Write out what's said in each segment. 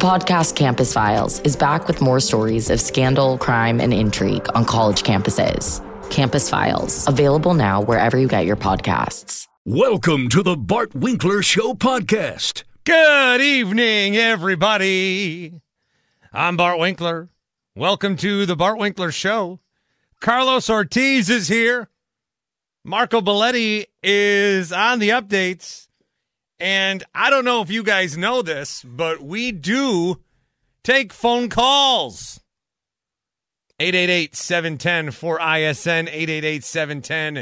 podcast Campus Files is back with more stories of scandal, crime, and intrigue on college campuses. Campus Files, available now wherever you get your podcasts. Welcome to the Bart Winkler Show podcast. Good evening, everybody. I'm Bart Winkler. Welcome to the Bart Winkler Show. Carlos Ortiz is here. Marco Belletti is on the updates. And I don't know if you guys know this, but we do take phone calls. 888-710-4ISN,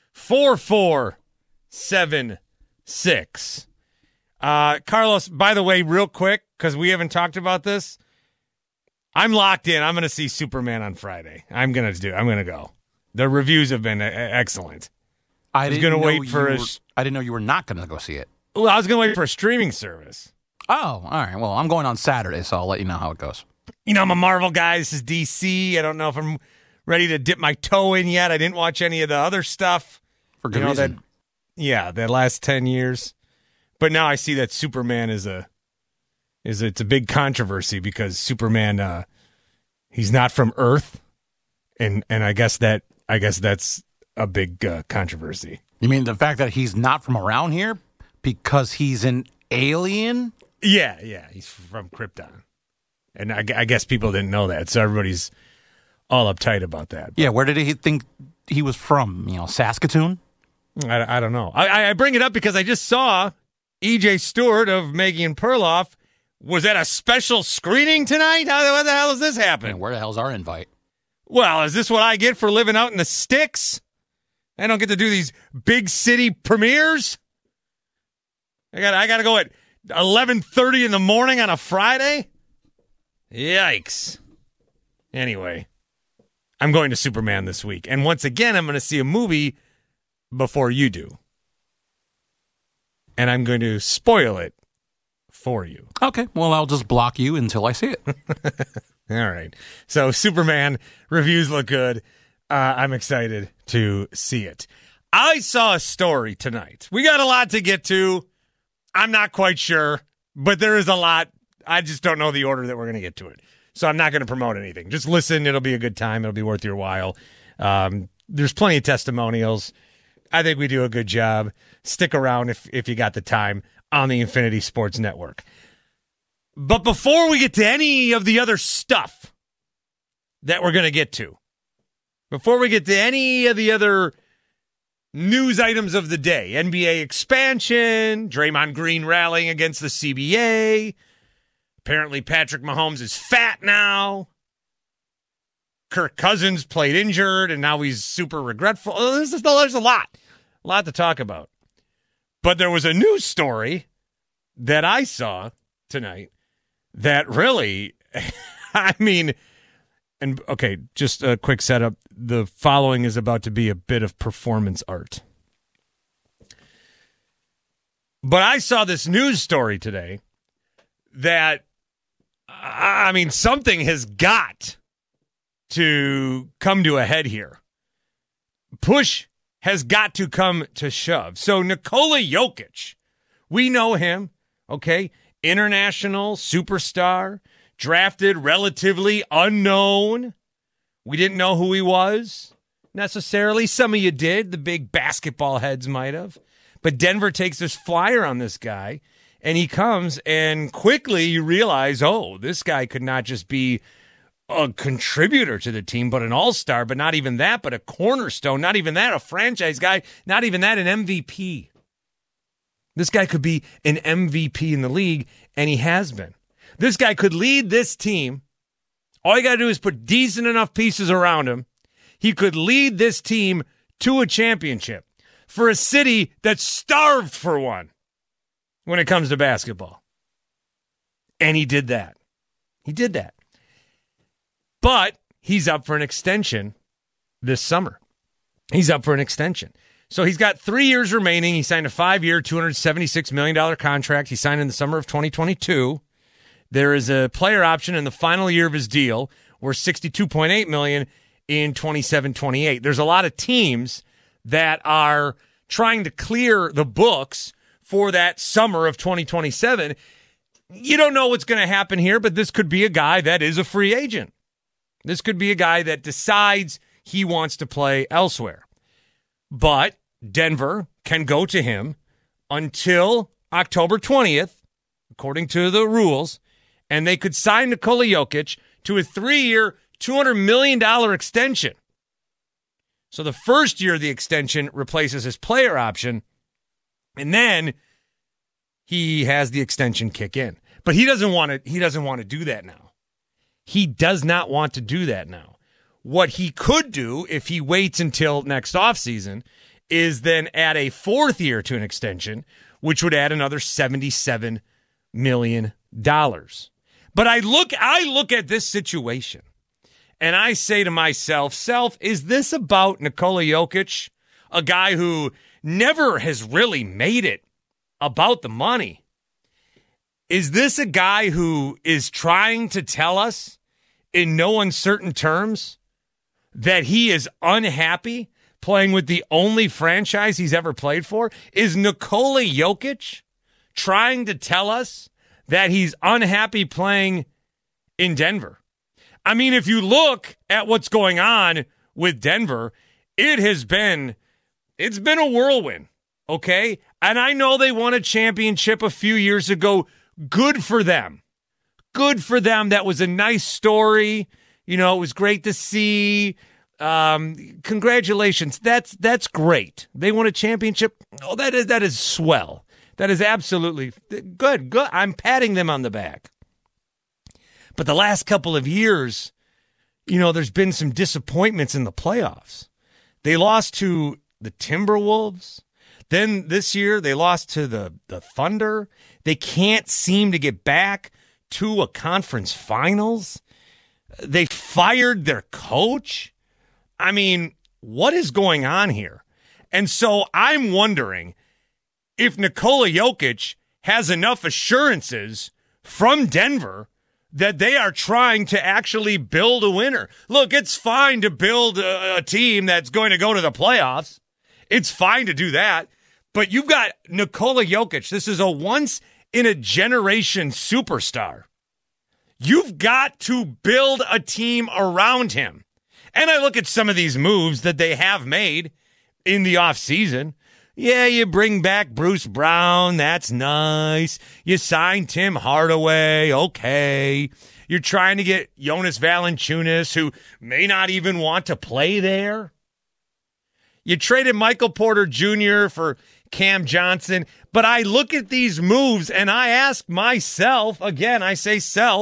888-710-4476. Carlos, by the way, real quick, because we haven't talked about this, I'm locked in. I'm going to see Superman on Friday. I'm going to go. The reviews have been excellent. I didn't know you were not going to go see it. Well, I was going to wait for a streaming service. Oh, all right. Well, I'm going on Saturday, so I'll let you know how it goes. You know, I'm a Marvel guy. This is DC. I don't know if I'm ready to dip my toe in yet. I didn't watch any of the other stuff. For good reason. The last 10 years. But now I see that Superman it's a big controversy because Superman, he's not from Earth. And I guess that's a big controversy. You mean the fact that he's not from around here because he's an alien? Yeah, he's from Krypton. And I guess people didn't know that, so everybody's all uptight about that. Yeah, where did he think he was from? Saskatoon? I don't know. I bring it up because I just saw E.J. Stewart of Megan Perloff was at a special screening tonight. What the hell is this happening? Where the hell's our invite? Well, is this what I get for living out in the sticks? I don't get to do these big city premieres. I got to go at 11:30 in the morning on a Friday. Yikes. Anyway, I'm going to Superman this week. And once again, I'm going to see a movie before you do. And I'm going to spoil it for you. Okay, well, I'll just block you until I see it. All right. So Superman reviews look good. I'm excited to see it. I saw a story tonight. We got a lot to get to. I'm not quite sure, but there is a lot. I just don't know the order that we're going to get to it. So I'm not going to promote anything. Just listen. It'll be a good time. It'll be worth your while. There's plenty of testimonials. I think we do a good job. Stick around if you got the time on the Infinity Sports Network. But before we get to any of the other stuff that we're going to get to, before we get to any of the other news items of the day, NBA expansion, Draymond Green rallying against the CBA, apparently Patrick Mahomes is fat now, Kirk Cousins played injured, and now he's super regretful. There's a lot to talk about. But there was a news story that I saw tonight that really, and okay, just a quick setup. The following is about to be a bit of performance art. But I saw this news story today that, something has got to come to a head here. Push has got to come to shove. So Nikola Jokic, we know him, okay? International superstar, drafted relatively unknown. We didn't know who he was necessarily. Some of you did. The big basketball heads might have. But Denver takes this flyer on this guy, and he comes, and quickly you realize, this guy could not just be a contributor to the team, but an all-star, but not even that, but a cornerstone, not even that, a franchise guy, not even that, an MVP. This guy could be an MVP in the league, and he has been. This guy could lead this team. All you got to do is put decent enough pieces around him. He could lead this team to a championship for a city that's starved for one when it comes to basketball. And he did that. But he's up for an extension this summer. So he's got 3 years remaining. He signed a 5-year, $276 million contract. He signed in the summer of 2022. There is a player option in the final year of his deal worth $62.8 million in 27-28. There's a lot of teams that are trying to clear the books for that summer of 2027. you don't know what's going to happen here, but this could be a guy that is a free agent. This could be a guy that decides he wants to play elsewhere. But Denver can go to him until October 20th, according to the rules, and they could sign Nikola Jokic to a 3-year, $200 million extension. So the first year of the extension replaces his player option, and then he has the extension kick in. But he doesn't want to do that now. He does not want to do that now. What he could do if he waits until next offseason is then add a 4th year to an extension, which would add another $77 million. But I look at this situation and I say to myself, is this about Nikola Jokic, a guy who never has really made it about the money? Is this a guy who is trying to tell us in no uncertain terms that he is unhappy playing with the only franchise he's ever played for? Is Nikola Jokic trying to tell us that he's unhappy playing in Denver? I mean, if you look at what's going on with Denver, it's been a whirlwind, okay? And I know they won a championship a few years ago. Good for them. Good for them. That was a nice story. You know, it was great to see. Congratulations. That's great. They won a championship. Oh, that is swell. That is absolutely good. Good. I'm patting them on the back. But the last couple of years, you know, there's been some disappointments in the playoffs. They lost to the Timberwolves. Then this year, they lost to the Thunder. They can't seem to get back to a conference finals. They fired their coach. I mean, what is going on here? And so I'm wondering if Nikola Jokic has enough assurances from Denver that they are trying to actually build a winner. Look, it's fine to build a team that's going to go to the playoffs. It's fine to do that. But you've got Nikola Jokic. This is a once-in-a-generation superstar. You've got to build a team around him. And I look at some of these moves that they have made in the offseason. Yeah, you bring back Bruce Brown. That's nice. You sign Tim Hardaway. Okay. You're trying to get Jonas Valanciunas, who may not even want to play there. You traded Michael Porter Jr. for Cam Johnson. But I look at these moves and I ask myself, again, I say,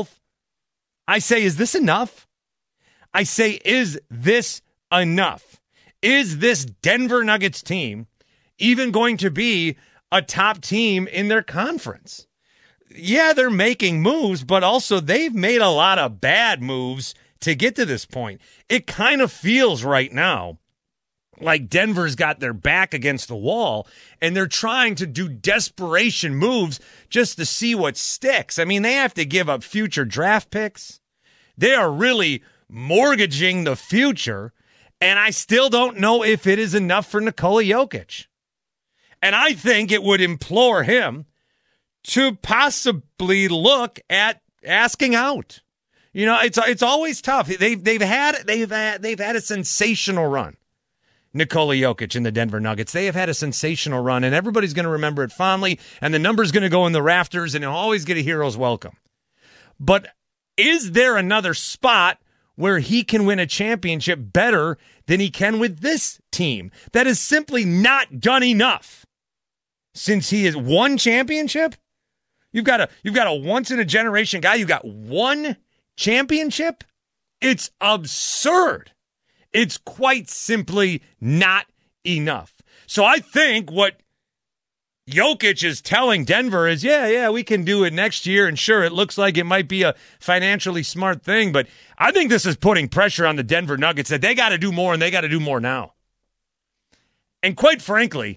is this enough? I say, is this enough? Is this Denver Nuggets team even going to be a top team in their conference? Yeah, they're making moves, but also they've made a lot of bad moves to get to this point. It kind of feels right now like Denver's got their back against the wall and they're trying to do desperation moves just to see what sticks. I mean, they have to give up future draft picks. They are really mortgaging the future, and I still don't know if it is enough for Nikola Jokic. And I think it would implore him to possibly look at asking out. You know, it's always tough. They've had a sensational run. Nikola Jokic and the Denver Nuggets. They have had a sensational run, and everybody's going to remember it fondly, and the number's going to go in the rafters, and he'll always get a hero's welcome. But is there another spot where he can win a championship better than he can with this team that is simply not done enough since he has won championship? You've got a once-in-a-generation guy. You've got one championship? It's absurd. It's quite simply not enough. So I think what Jokic is telling Denver is, yeah, we can do it next year. And sure, it looks like it might be a financially smart thing, but I think this is putting pressure on the Denver Nuggets that they got to do more and they got to do more now. And quite frankly,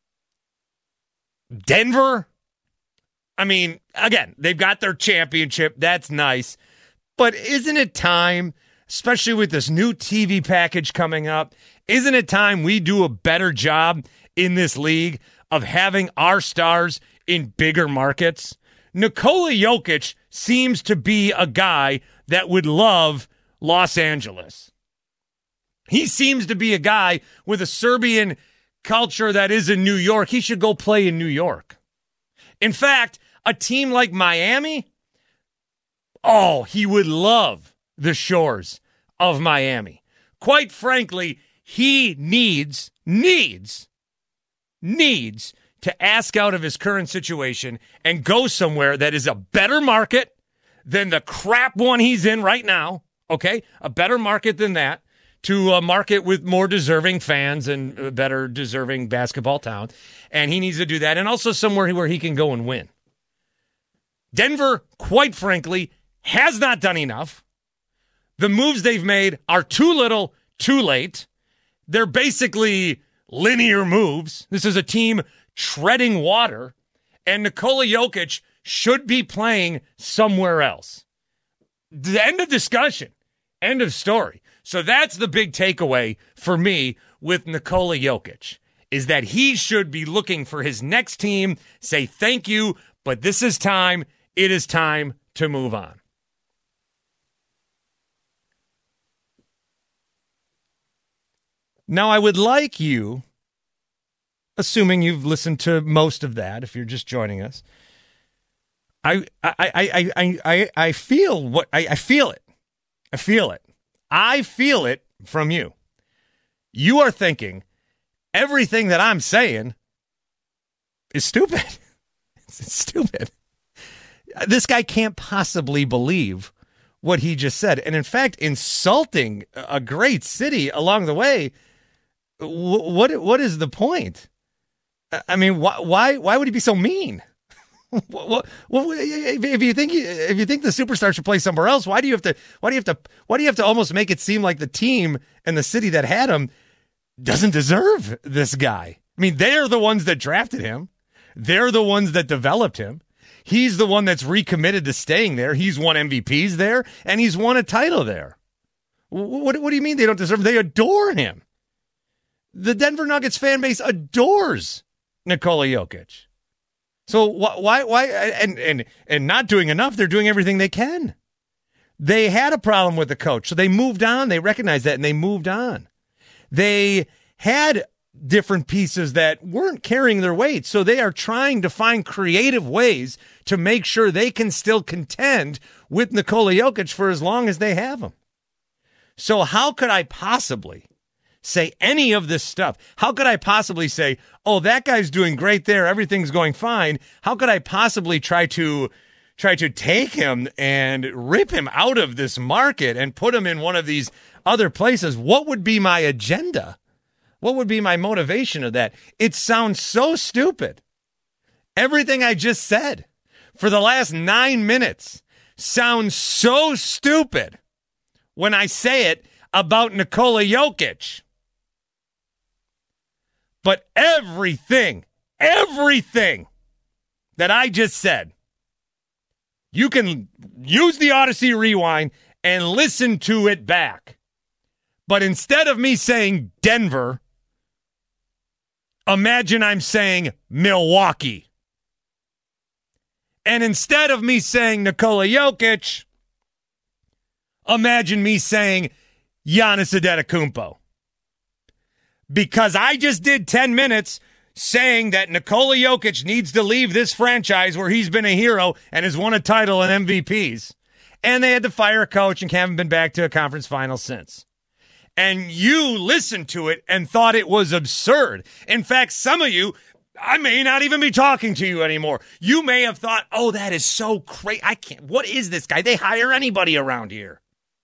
Denver, I mean, again, they've got their championship. That's nice. But isn't it time, especially with this new TV package coming up, isn't it time we do a better job in this league of having our stars in bigger markets? Nikola Jokic seems to be a guy that would love Los Angeles. He seems to be a guy with a Serbian culture that is in New York. He should go play in New York. In fact, a team like Miami, oh, he would love the shores of Miami. Quite frankly, he needs to ask out of his current situation and go somewhere that is a better market than the crap one he's in right now, okay? A better market than that, to a market with more deserving fans and a better deserving basketball town. And he needs to do that, and also somewhere where he can go and win. Denver, quite frankly, has not done enough. The moves they've made are too little, too late. They're basically linear moves. This is a team treading water, and Nikola Jokic should be playing somewhere else. The end of discussion. End of story. So that's the big takeaway for me with Nikola Jokic, is that he should be looking for his next team, say thank you, but this is time. It is time to move on. Now, I would like you, assuming you've listened to most of that, if you're just joining us, I feel what I feel it. I feel it. I feel it from you. You are thinking everything that I'm saying is stupid. It's stupid. This guy can't possibly believe what he just said. And in fact, insulting a great city along the way, what is the point? I mean, why would he be so mean? If you think the superstar should play somewhere else, why do you have to almost make it seem like the team and the city that had him doesn't deserve this guy? I mean, they're the ones that drafted him. They're the ones that developed him. He's the one that's recommitted to staying there. He's won MVPs there, and he's won a title there. What do you mean they don't deserve him? They adore him. The Denver Nuggets fan base adores Nikola Jokic. So why and not doing enough, they're doing everything they can. They had a problem with the coach, so they moved on. They recognized that, and they moved on. They had different pieces that weren't carrying their weight, so they are trying to find creative ways to make sure they can still contend with Nikola Jokic for as long as they have him. So how could I possibly say any of this stuff? How could I possibly say, oh, that guy's doing great there, everything's going fine? How could I possibly try to take him and rip him out of this market and put him in one of these other places? What would be my agenda? What would be my motivation of that? It sounds so stupid. Everything I just said for the last 9 minutes sounds so stupid when I say it about Nikola Jokic. But everything that I just said, you can use the Odyssey Rewind and listen to it back. But instead of me saying Denver, imagine I'm saying Milwaukee. And instead of me saying Nikola Jokic, imagine me saying Giannis Antetokounmpo. Because I just did 10 minutes saying that Nikola Jokic needs to leave this franchise where he's been a hero and has won a title and MVPs. And they had to fire a coach and haven't been back to a conference final since. And you listened to it and thought it was absurd. In fact, some of you, I may not even be talking to you anymore. You may have thought, oh, that is so crazy. What is this guy? They hire anybody around here.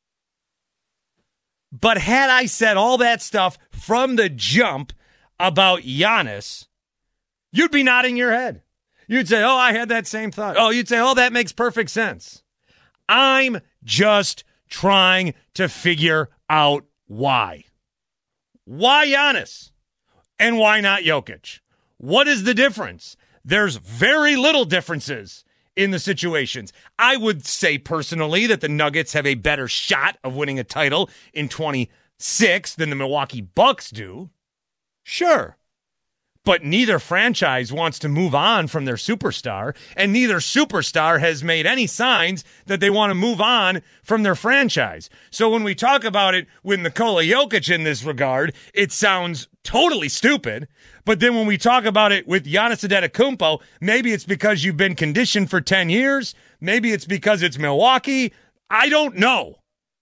But had I said all that stuff from the jump about Giannis, you'd be nodding your head. You'd say, oh, I had that same thought. Oh, you'd say, oh, that makes perfect sense. I'm just trying to figure out why. Why Giannis? And why not Jokic? What is the difference? There's very little differences in the situations. I would say personally that the Nuggets have a better shot of winning a title in 26 than the Milwaukee Bucks do. Sure. but neither franchise wants to move on from their superstar, and neither superstar has made any signs that they want to move on from their franchise. So when we talk about it with Nikola Jokic in this regard, it sounds totally stupid. But then when we talk about it with Giannis Antetokounmpo, maybe it's because you've been conditioned for 10 years. Maybe it's because it's Milwaukee. I don't know.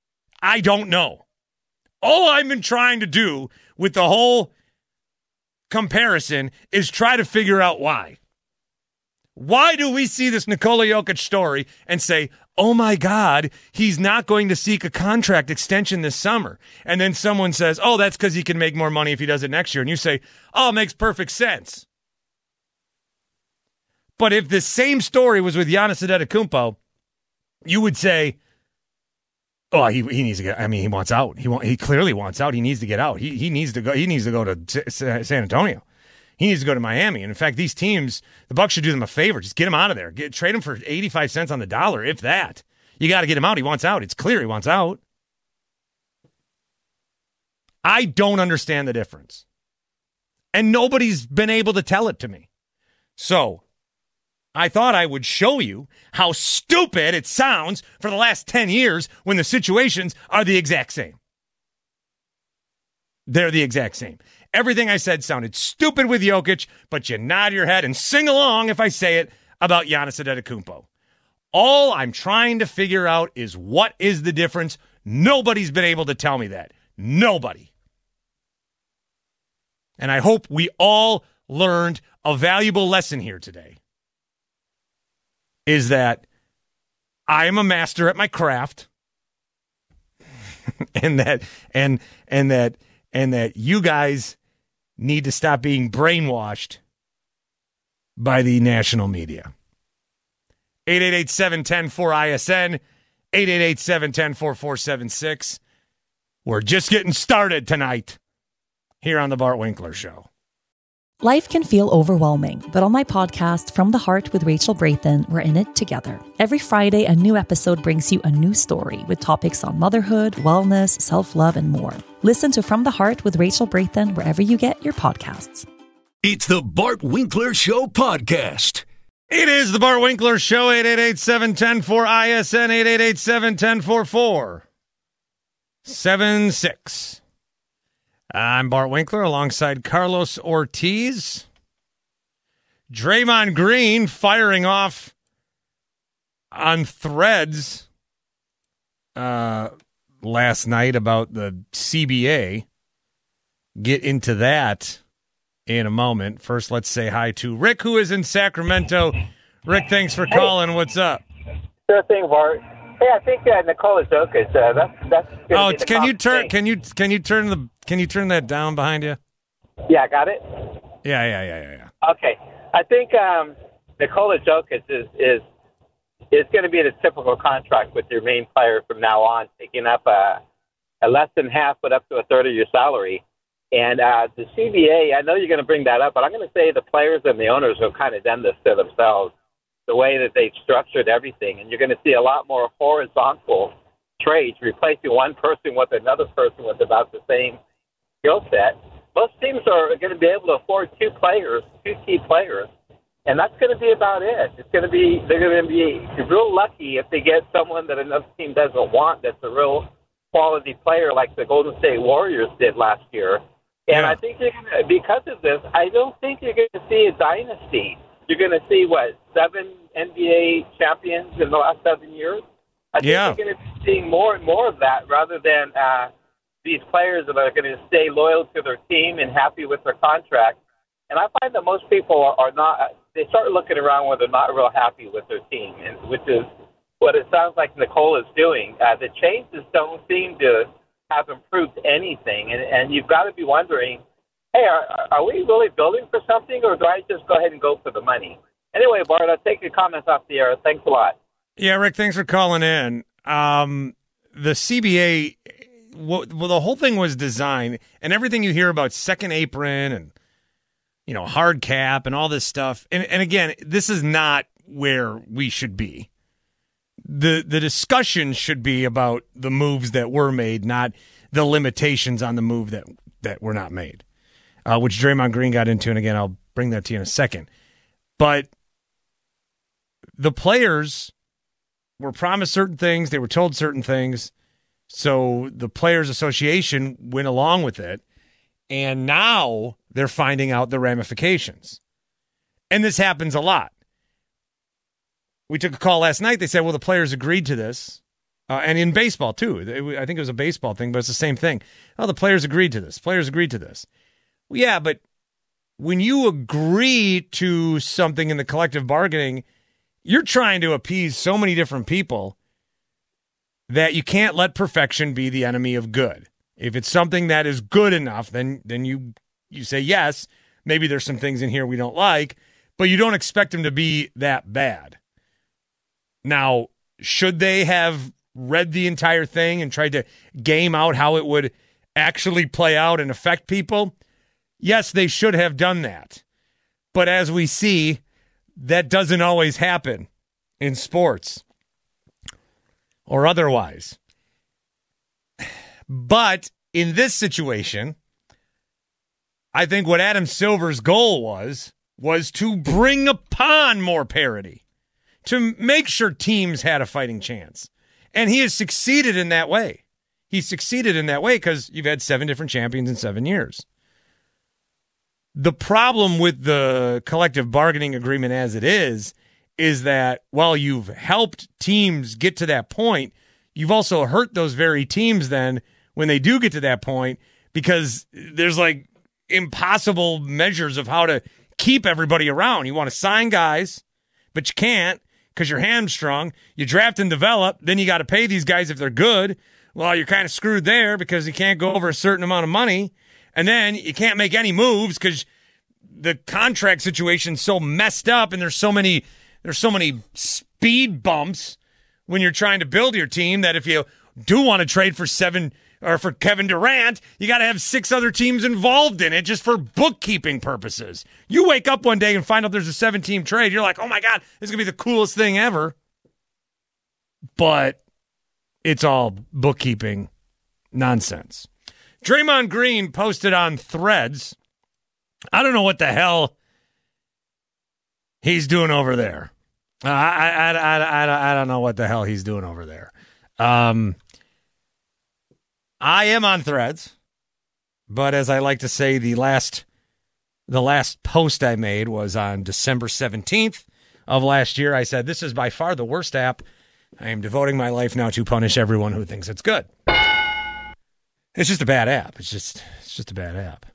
All I've been trying to do with the whole comparison is try to figure out why. Why do we see this Nikola Jokic story and say, oh my God, he's not going to seek a contract extension this summer? And then someone says, oh, that's because he can make more money if he does it next year. And you say, oh, it makes perfect sense. But if the same story was with Giannis Antetokounmpo, you would say, oh, he needs to get. I mean, he wants out. He clearly wants out. He needs to get out. He needs to go. He needs to go to San Antonio. He needs to go to Miami. And in fact, these teams, the Bucks should do them a favor. Just get him out of there. Trade him for 85 cents on the dollar, if that. You got to get him out. He wants out. It's clear he wants out. I don't understand the difference, and nobody's been able to tell it to me. So I thought I would show you how stupid it sounds for the last 10 years when the situations are the exact same. They're the exact same. Everything I said sounded stupid with Jokic, but you nod your head and sing along if I say it about Giannis Antetokounmpo. All I'm trying to figure out is what is the difference. Nobody's been able to tell me that. Nobody. And I hope we all learned a valuable lesson here today. Is that I am a master at my craft, and that you guys need to stop being brainwashed by the national media. 888-710-4ISN, 888-710-4476. We're just getting started tonight here on the Bart Winkler Show. Life can feel overwhelming, but on my podcast, From the Heart with Rachel Brathen, we're in it together. Every Friday, a new episode brings you a new story with topics on motherhood, wellness, self-love, and more. Listen to From the Heart with Rachel Brathen wherever you get your podcasts. It's the Bart Winkler Show podcast. It is the Bart Winkler Show, 888-710-4ISN, 888-710-4476. I'm Bart Winkler alongside Carlos Ortiz. Draymond Green firing off on Threads last night about the CBA. Get into that in a moment. First, let's say hi to Rick, who is in Sacramento. Rick, thanks for calling. What's up? Sure thing, Bart. Hey, I think Nikola Jokic. That's. Oh, can you turn that down behind you? Yeah, got it. Yeah. Okay, I think Nikola Jokic is going to be the typical contract with your main player from now on, taking up a less than half, but up to a third of your salary. And the CBA, I know you're going to bring that up, but I'm going to say the players and the owners have kind of done this to themselves. The way that they've structured everything, and you're going to see a lot more horizontal trades, replacing one person with another person with about the same skill set. Most teams are going to be able to afford two key players, and that's going to be about it. They're going to be real lucky if they get someone that another team doesn't want that's a real quality player like the Golden State Warriors did last year. And I think because of this, I don't think you're going to see a dynasty. You're going to see, 7 NBA champions in the last 7 years? I think you're going to be seeing more and more of that rather than these players that are going to stay loyal to their team and happy with their contract. And I find that most people are not – they start looking around when they're not real happy with their team, and which is what it sounds like Nikola is doing. The changes don't seem to have improved anything, and you've got to be wondering – hey, are we really building for something, or do I just go ahead and go for the money? Anyway, Bart, I'll take your comments off the air. Thanks a lot. Yeah, Rick, thanks for calling in. The CBA, the whole thing was designed, and everything you hear about second apron and, hard cap and all this stuff. And again, this is not where we should be. The discussion should be about the moves that were made, not the limitations on the move that were not made. which Draymond Green got into. And again, I'll bring that to you in a second. But the players were promised certain things. They were told certain things. So the Players Association went along with it. And now they're finding out the ramifications. And this happens a lot. We took a call last night. They said, well, the players agreed to this. And in baseball, too. I think it was a baseball thing, but it's the same thing. Oh, the players agreed to this. Players agreed to this. Well, yeah, but when you agree to something in the collective bargaining, you're trying to appease so many different people that you can't let perfection be the enemy of good. If it's something that is good enough, then you say, yes, maybe there's some things in here we don't like, but you don't expect them to be that bad. Now, should they have read the entire thing and tried to game out how it would actually play out and affect people? Yes, they should have done that. But as we see, that doesn't always happen in sports or otherwise. But in this situation, I think what Adam Silver's goal was to bring upon more parity, to make sure teams had a fighting chance. And he has succeeded in that way. He's succeeded in that way because you've had 7 different champions in 7 years. The problem with the collective bargaining agreement as it is that while you've helped teams get to that point, you've also hurt those very teams then when they do get to that point, because there's like impossible measures of how to keep everybody around. You want to sign guys, but you can't because you're hamstrung. You draft and develop, then you got to pay these guys if they're good. Well, you're kind of screwed there because you can't go over a certain amount of money. And then you can't make any moves because the contract situation's so messed up, and there's so many speed bumps when you're trying to build your team that if you do want to trade for Kevin Durant, you got to have 6 other teams involved in it just for bookkeeping purposes. You wake up one day and find out there's a 7-team trade. You're like, oh my God, this is going to be the coolest thing ever. But it's all bookkeeping nonsense. Draymond Green posted on Threads. I don't know what the hell he's doing over there. I don't know what the hell he's doing over there. I am on Threads, but as I like to say, the last post I made was on December 17th of last year. I said, this is by far the worst app. I am devoting my life now to punish everyone who thinks it's good. It's just a bad app. It's just a bad app.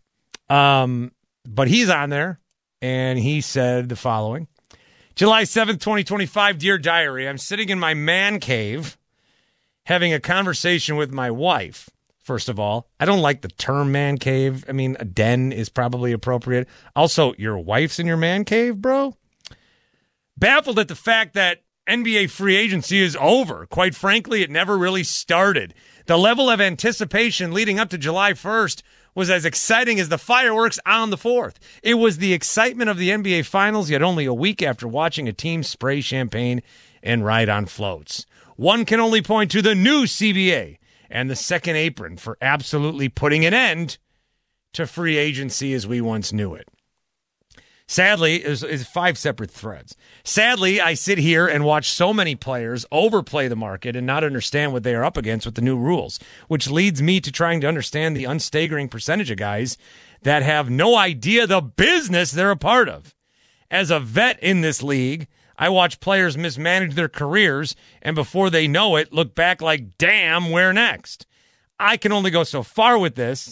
But he's on there, and he said the following. July 7th, 2025, Dear Diary, I'm sitting in my man cave having a conversation with my wife. First of all, I don't like the term man cave. I mean, a den is probably appropriate. Also, your wife's in your man cave, bro? Baffled at the fact that NBA free agency is over. Quite frankly, it never really started. The level of anticipation leading up to July 1st was as exciting as the fireworks on the 4th. It was the excitement of the NBA Finals, yet only a week after watching a team spray champagne and ride on floats. One can only point to the new CBA and the second apron for absolutely putting an end to free agency as we once knew it. Sadly, it's 5 separate threads. Sadly, I sit here and watch so many players overplay the market and not understand what they are up against with the new rules, which leads me to trying to understand the unstaggering percentage of guys that have no idea the business they're a part of. As a vet in this league, I watch players mismanage their careers and before they know it, look back like, damn, where next? I can only go so far with this.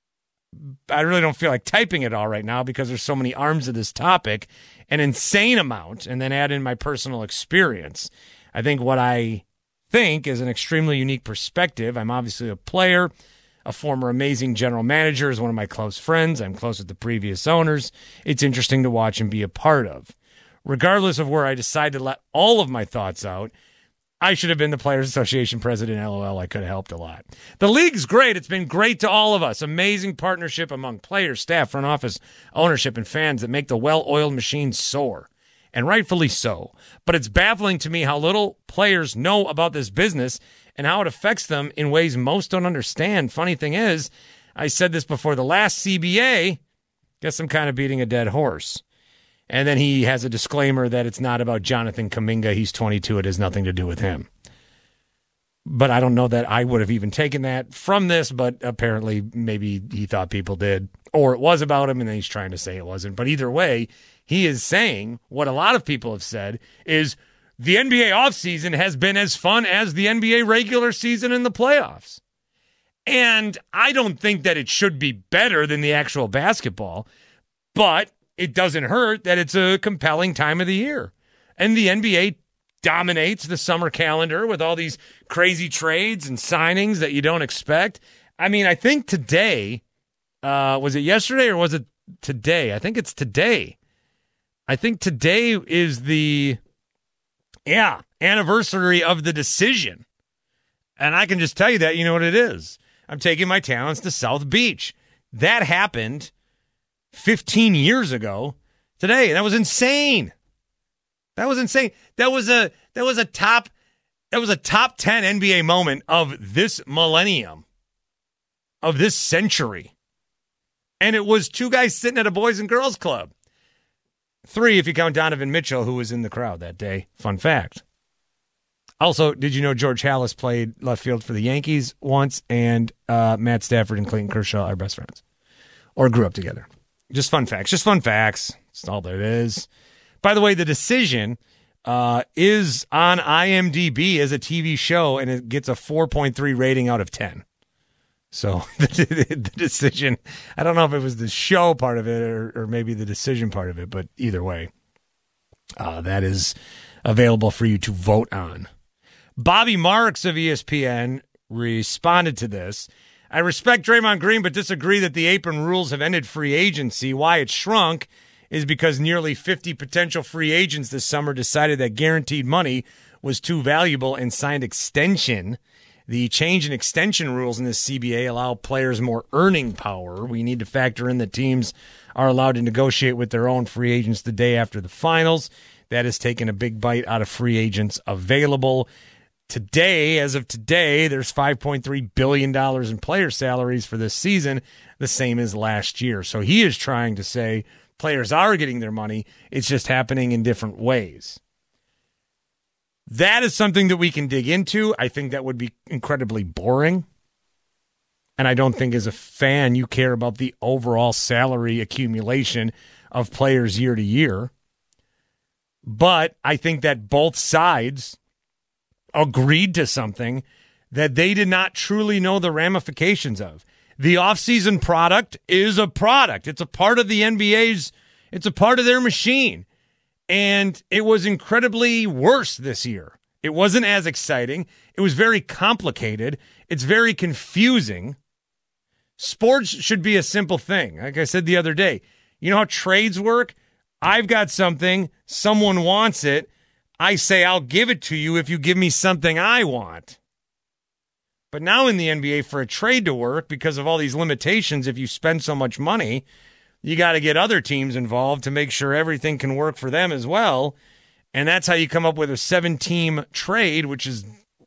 I really don't feel like typing it all right now because there's so many arms of this topic, an insane amount, and then add in my personal experience. I think what I think is an extremely unique perspective. I'm obviously a player, a former amazing general manager, is one of my close friends. I'm close with the previous owners. It's interesting to watch and be a part of. Regardless of where I decide to let all of my thoughts out, I should have been the Players Association president. LOL, I could have helped a lot. The league's great. It's been great to all of us. Amazing partnership among players, staff, front office, ownership, and fans that make the well-oiled machine soar. And rightfully so. But it's baffling to me how little players know about this business and how it affects them in ways most don't understand. Funny thing is, I said this before the last CBA, Guess I'm kind of beating a dead horse. And then he has a disclaimer that it's not about Jonathan Kuminga. He's 22. It has nothing to do with him. But I don't know that I would have even taken that from this, but apparently maybe he thought people did. Or it was about him, and then he's trying to say it wasn't. But either way, he is saying what a lot of people have said is the NBA offseason has been as fun as the NBA regular season in the playoffs. And I don't think that it should be better than the actual basketball, but it doesn't hurt that it's a compelling time of the year. And the NBA dominates the summer calendar with all these crazy trades and signings that you don't expect. I mean, I think today, was it yesterday or was it today? I think it's today. I think today is the, anniversary of the decision. And I can just tell you that, you know what it is. I'm taking my talents to South Beach. That happened 15 years ago today. That was insane. That was insane. That was a top 10 NBA moment of this millennium, of this century. And it was two guys sitting at a Boys and Girls Club. 3 if you count Donovan Mitchell, who was in the crowd that day. Fun fact. Also, did you know George Halas played left field for the Yankees once, and Matt Stafford and Clayton Kershaw are best friends or grew up together? Just fun facts. Just fun facts. That's all there is. By the way, The Decision is on IMDb as a TV show, and it gets a 4.3 rating out of 10. So the Decision, I don't know if it was the show part of it or maybe the decision part of it, but either way, that is available for you to vote on. Bobby Marks of ESPN responded to this. I respect Draymond Green, but disagree that the apron rules have ended free agency. Why it shrunk is because nearly 50 potential free agents this summer decided that guaranteed money was too valuable and signed extension. The change in extension rules in the CBA allow players more earning power. We need to factor in that teams are allowed to negotiate with their own free agents the day after the finals. That has taken a big bite out of free agents available. Today, as of today, there's $5.3 billion in player salaries for this season, the same as last year. So he is trying to say players are getting their money. It's just happening in different ways. That is something that we can dig into. I think that would be incredibly boring. And I don't think as a fan you care about the overall salary accumulation of players year to year. But I think that both sides agreed to something that they did not truly know the ramifications of. The offseason product is a product. It's a part of the NBA's, it's a part of their machine. And it was incredibly worse this year. It wasn't as exciting. It was very complicated. It's very confusing. Sports should be a simple thing. Like I said the other day, you know how trades work? I've got something, someone wants it. I say, I'll give it to you if you give me something I want. But now in the NBA, for a trade to work, because of all these limitations, if you spend so much money, you got to get other teams involved to make sure everything can work for them as well. And that's how you come up with a 7-team trade, which is,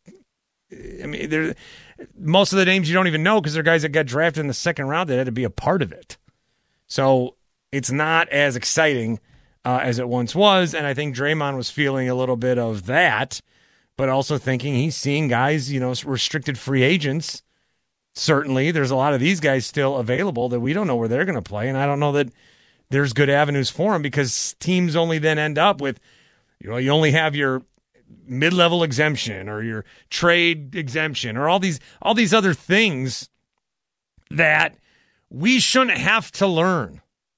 I mean, most of the names you don't even know because they're guys that got drafted in the second round that had to be a part of it. So it's not as exciting as it once was, and I think Draymond was feeling a little bit of that, but also thinking he's seeing guys, you know, restricted free agents. Certainly, there's a lot of these guys still available that we don't know where they're going to play, and I don't know that there's good avenues for them because teams only then end up with, you know, you only have your mid-level exemption or your trade exemption or all these other things that we shouldn't have to learn.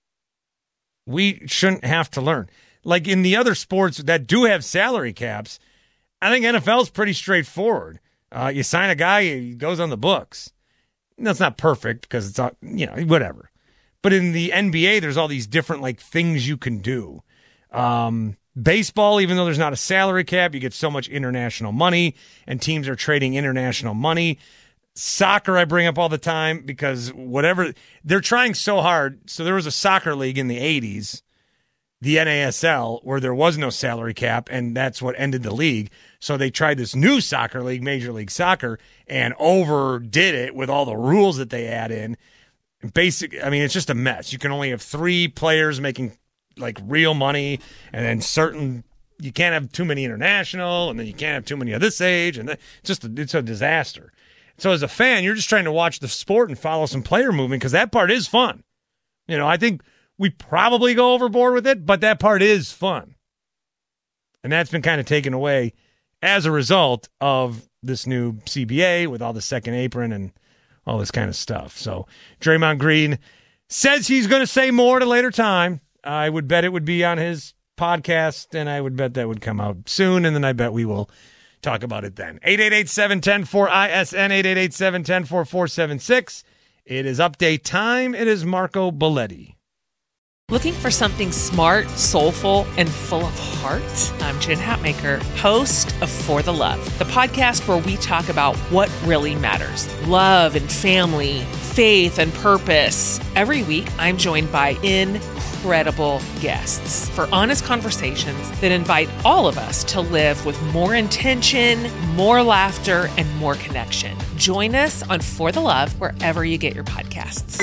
We shouldn't have to learn. Like in the other sports that do have salary caps, I think NFL is pretty straightforward. You sign a guy, he goes on the books. That's not perfect because it's, you know, whatever. But in the NBA, there's all these different like things you can do. Baseball, even though there's not a salary cap, you get so much international money, and teams are trading international money. Soccer, I bring up all the time because whatever they're trying so hard. So there was a soccer league in the 80s, the NASL, where there was no salary cap, and that's what ended the league. So they tried this new soccer league, Major League Soccer, and overdid it with all the rules that they add in. It's just a mess. You can only have 3 players making like real money, and then you can't have too many international, and then you can't have too many of this age, and it's a disaster. So as a fan, you're just trying to watch the sport and follow some player movement because that part is fun. I think we probably go overboard with it, but that part is fun. And that's been kind of taken away as a result of this new CBA with all the second apron and all this kind of stuff. So Draymond Green says he's going to say more at a later time. I would bet it would be on his podcast, and I would bet that would come out soon, and then I bet we will talk about it then. 888-710-4ISN, 888-710-4476. It is update time. It is Marco Belletti. Looking for something smart, soulful, and full of heart? I'm Jen Hatmaker, host of For the Love, the podcast where we talk about what really matters. Love and family, faith and purpose. Every week, I'm joined by incredible guests for honest conversations that invite all of us to live with more intention, more laughter, and more connection. Join us on For the Love wherever you get your podcasts.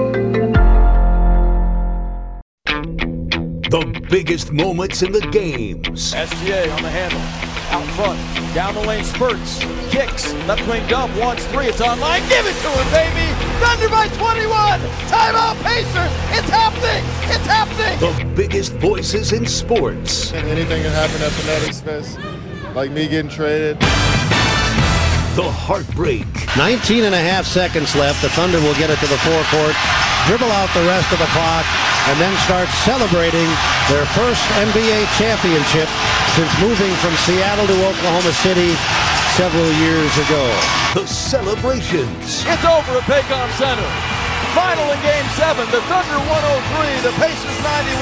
The biggest moments in the games. SGA on the handle, out front, down the lane spurts, kicks, left wing dump, wants 3, it's online, give it to him, baby! Thunder by 21! Timeout Pacers! It's happening! It's happening! The biggest voices in sports. Anything can happen at Fanatics Fest, like me getting traded. The heartbreak. 19 and a half seconds left. The Thunder will get it to the forecourt, dribble out the rest of the clock, and then start celebrating their first NBA championship since moving from Seattle to Oklahoma City several years ago. The celebrations. It's over at Paycom Center. Final in Game 7, the Thunder 103, the Pacers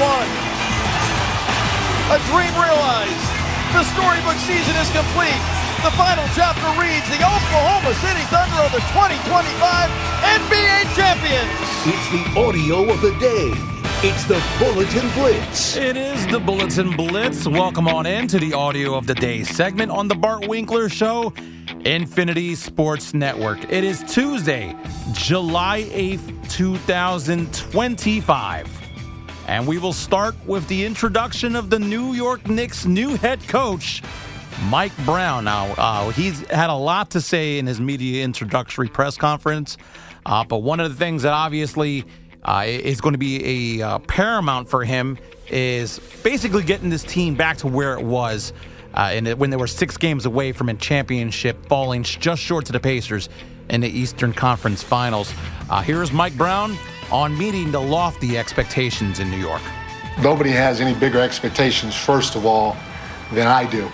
91. A dream realized. The storybook season is complete. The final chapter reads, the Oklahoma City Thunder are the 2025 NBA champions. It's the audio of the day. It's the Bulletin Blitz. It is the Bulletin Blitz. Welcome on in to the audio of the day segment on the Bart Winkler Show, Infinity Sports Network. It is Tuesday, July 8th, 2025. And we will start with the introduction of the New York Knicks' new head coach, Mike Brown. Now, he's had a lot to say in his media introductory press conference, but one of the things that obviously is going to be a paramount for him is basically getting this team back to where it was when they were 6 games away from a championship, falling just short to the Pacers in the Eastern Conference Finals. Here's Mike Brown on meeting the lofty expectations in New York. Nobody has any bigger expectations, first of all, than I do.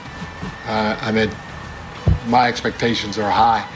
My expectations are high.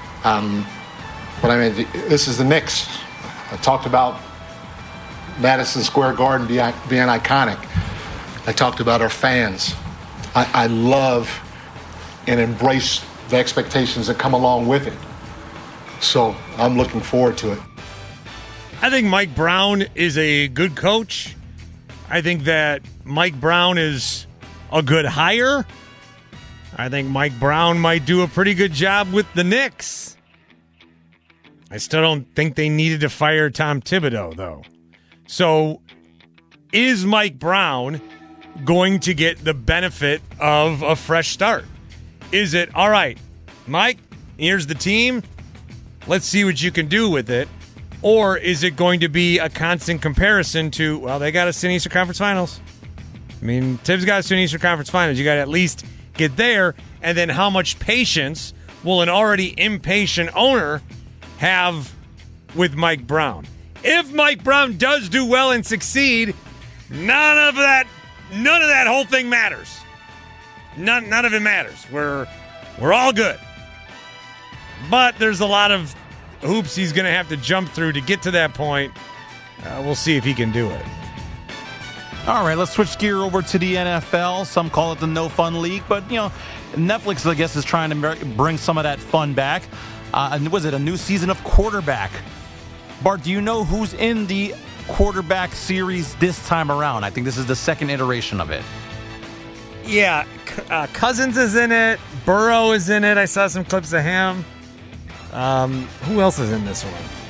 This is the Knicks. I talked about Madison Square Garden being iconic. I talked about our fans. I love and embrace the expectations that come along with it. So I'm looking forward to it. I think Mike Brown is a good coach. I think that Mike Brown is a good hire. I think Mike Brown might do a pretty good job with the Knicks. I still don't think they needed to fire Tom Thibodeau, though. So, is Mike Brown going to get the benefit of a fresh start? Is it, all right, Mike, here's the team. Let's see what you can do with it. Or is it going to be a constant comparison to, well, they got us in Eastern Conference Finals. I mean, Tibbs got us in Eastern Conference Finals. You got to at least get there. And then how much patience will an already impatient owner have with Mike Brown? If Mike Brown does do well and succeed, none of that whole thing matters. None of it matters. We're all good. But there's a lot of hoops he's going to have to jump through to get to that point. We'll see if he can do it. All right, let's switch gear over to the NFL. Some call it the No Fun League, but, Netflix, I guess, is trying to bring some of that fun back. Was it a new season of Quarterback? Bart, do you know who's in the Quarterback series this time around? I think this is the second iteration of it. Yeah, Cousins is in it. Burrow is in it. I saw some clips of him. Who else is in this one?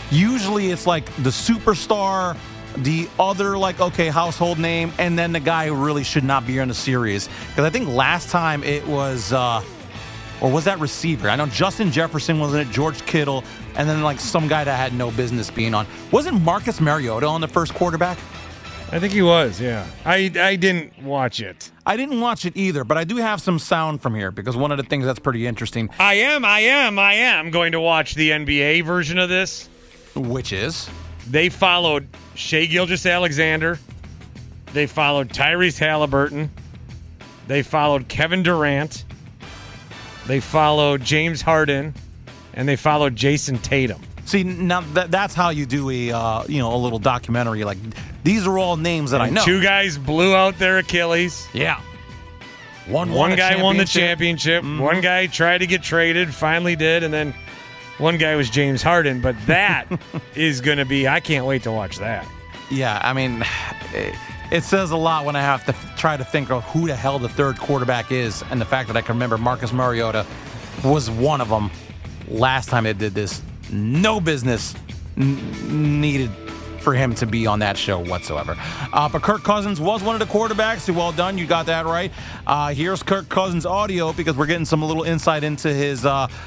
usually it's like the superstar, the other household name, and then the guy who really should not be in the series. Because I think last time it was, or was that receiver? I know Justin Jefferson was in it, George Kittle, and then some guy that had no business being on. Wasn't Marcus Mariota on the first quarterback? I think he was, yeah. I didn't watch it. I didn't watch it either, but I do have some sound from here because one of the things that's pretty interesting. I am going to watch the NBA version of this. Which is? They followed Shai Gilgeous-Alexander. They followed Tyrese Halliburton. They followed Kevin Durant. They followed James Harden. And they followed Jason Tatum. See, now that's how you do a little documentary. Like, these are all names that I know. Two guys blew out their Achilles. Yeah. One guy won the championship. Mm-hmm. One guy tried to get traded, finally did, and then one guy was James Harden. But that is going to be, I can't wait to watch that. Yeah, I mean, it says a lot when I have to try to think of who the hell the third quarterback is, and the fact that I can remember Marcus Mariota was one of them last time it did this. No business needed for him to be on that show whatsoever. But Kirk Cousins was one of the quarterbacks. Well done. You got that right. Here's Kirk Cousins' audio because we're getting some little insight into his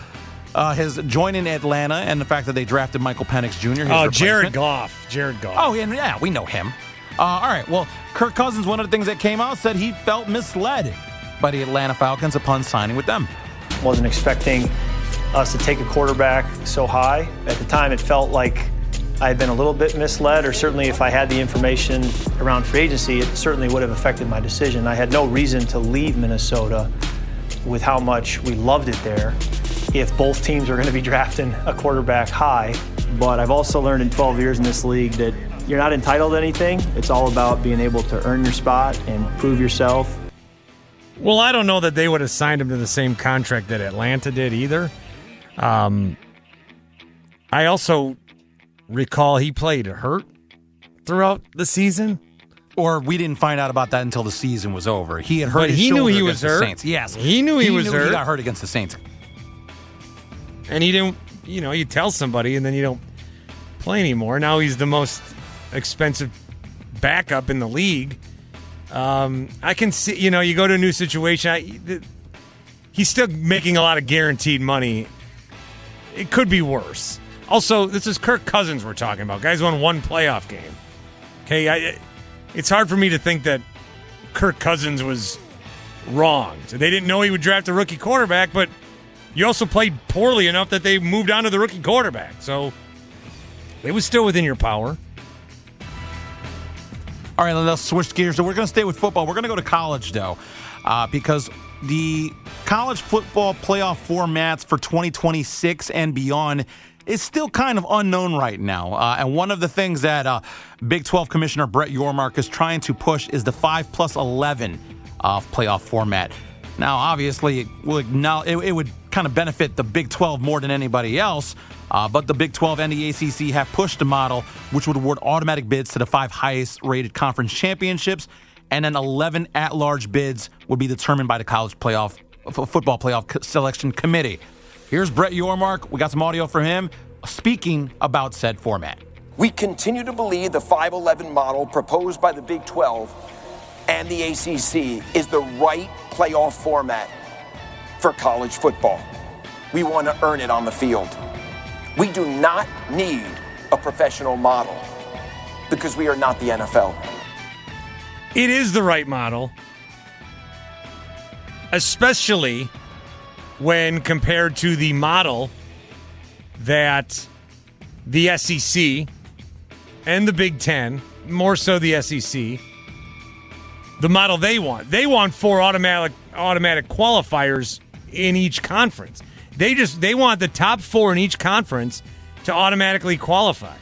joining Atlanta and the fact that they drafted Michael Penix Jr. Jared Goff. Oh, yeah, we know him. All right. Well, Kirk Cousins, one of the things that came out, said he felt misled by the Atlanta Falcons upon signing with them. Wasn't expecting us to take a quarterback so high. At the time, it felt like I had been a little bit misled, or certainly if I had the information around free agency, it certainly would have affected my decision. I had no reason to leave Minnesota with how much we loved it there if both teams are going to be drafting a quarterback high. But I've also learned in 12 years in this league that you're not entitled to anything. It's all about being able to earn your spot and prove yourself. Well, I don't know that they would have signed him to the same contract that Atlanta did either. I also recall he played hurt throughout the season. Or we didn't find out about that until the season was over. He had hurt but his he shoulder knew he against was hurt. The Saints. Yes. He knew he was hurt. He got hurt against the Saints. And he didn't, you tell somebody and then you don't play anymore. Now he's the most expensive backup in the league. I can see, you go to a new situation. He's still making a lot of guaranteed money. It could be worse. Also, this is Kirk Cousins we're talking about. Guys won one playoff game. Okay, it's hard for me to think that Kirk Cousins was wrong. So they didn't know he would draft a rookie quarterback, but you also played poorly enough that they moved on to the rookie quarterback. So it was still within your power. All right, let's switch gears. So we're going to stay with football. We're going to go to college, though, because the college football playoff formats for 2026 and beyond is still kind of unknown right now. And one of the things that Big 12 Commissioner Brett Yormark is trying to push is the 5+11 playoff format. Now, obviously, it would kind of benefit the Big 12 more than anybody else, but the Big 12 and the ACC have pushed a model which would award automatic bids to the 5 highest-rated conference championships, and then 11 at-large bids would be determined by the college football playoff selection committee. Here's Brett Yormark. We got some audio from him speaking about said format. We continue to believe the 5-11 model proposed by the Big 12 and the ACC is the right playoff format for college football. We want to earn it on the field. We do not need a professional model because we are not the NFL. It is the right model, especially when compared to the model that the SEC and the Big Ten, more so the SEC, the model they want. They want 4 automatic qualifiers in each conference. They want the top 4 in each conference to automatically qualify.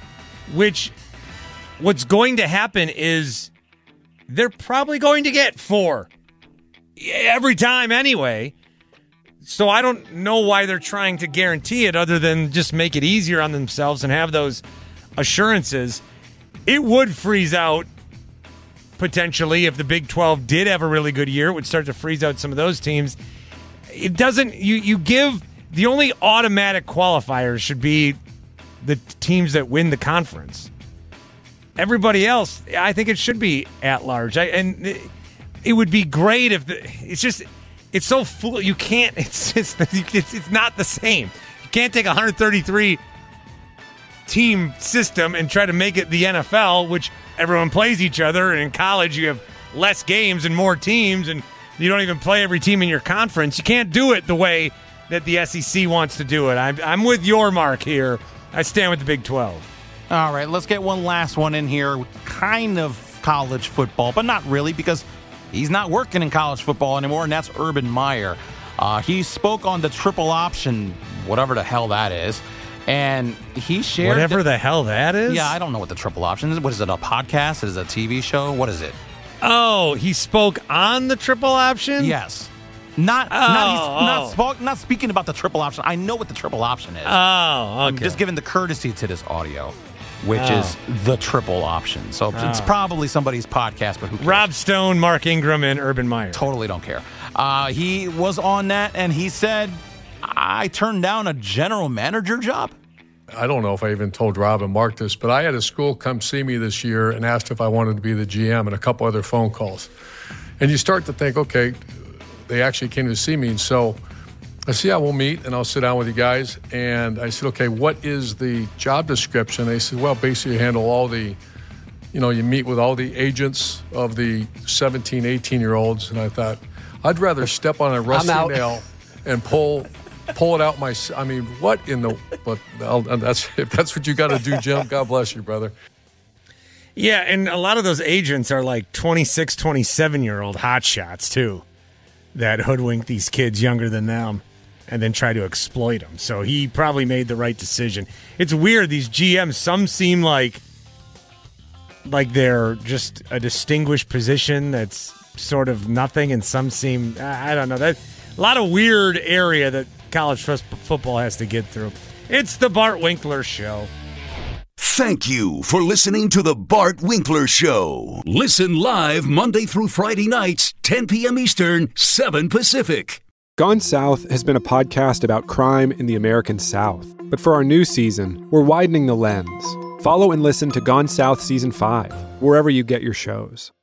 What's going to happen is they're probably going to get 4 every time anyway. So I don't know why they're trying to guarantee it other than just make it easier on themselves and have those assurances. It would freeze out potentially if the Big 12 did have a really good year. It would start to freeze out some of those teams. It doesn't. You give the only automatic qualifiers should be the teams that win the conference. Everybody else, I think it should be at large. And it would be great if it's so full. You can't. It's not the same. You can't take a 133 team system and try to make it the NFL, which everyone plays each other. And in college, you have less games and more teams, and you don't even play every team in your conference. You can't do it the way that the SEC wants to do it. I'm with your mark here. I stand with the Big 12. All right, let's get one last one in here. Kind of college football, but not really, because he's not working in college football anymore, and that's Urban Meyer. He spoke on the triple option, whatever the hell that is, and he shared... Whatever the hell that is? Yeah, I don't know what the triple option is. What is it, a podcast? Is it a TV show? What is it? Oh, he spoke on the triple option? Yes. Not speaking about the triple option. I know what the triple option is. Oh, okay. I'm just giving the courtesy to this audio, which is the triple option. So it's probably somebody's podcast, but who cares? Rob Stone, Mark Ingram, and Urban Meyer. Totally don't care. He was on that, and he said, I turned down a general manager job. I don't know if I even told Rob and Mark this, but I had a school come see me this year and asked if I wanted to be the GM, and a couple other phone calls. And you start to think, okay, they actually came to see me. And so I said, yeah, we'll meet and I'll sit down with you guys. And I said, okay, what is the job description? They said, well, basically you handle all the, you meet with all the agents of the 17, 18-year-olds. And I thought, I'd rather step on a rusty nail and pull it out what in the, but if that's what you got to do, Jim, God bless you, brother. Yeah, and a lot of those agents are like 26, 27-year-old hotshots, too, that hoodwink these kids younger than them and then try to exploit them. So he probably made the right decision. It's weird, these GMs, some seem like they're just a distinguished position that's sort of nothing, and some seem, I don't know, that a lot of weird area that college football has to get through. It's the Bart Winkler Show. Thank you for listening to the Bart Winkler Show. Listen live Monday through Friday nights, 10 p.m. Eastern, 7 Pacific. Gone South has been a podcast about crime in the American South. But for our new season, we're widening the lens. Follow and listen to Gone South Season 5, wherever you get your shows.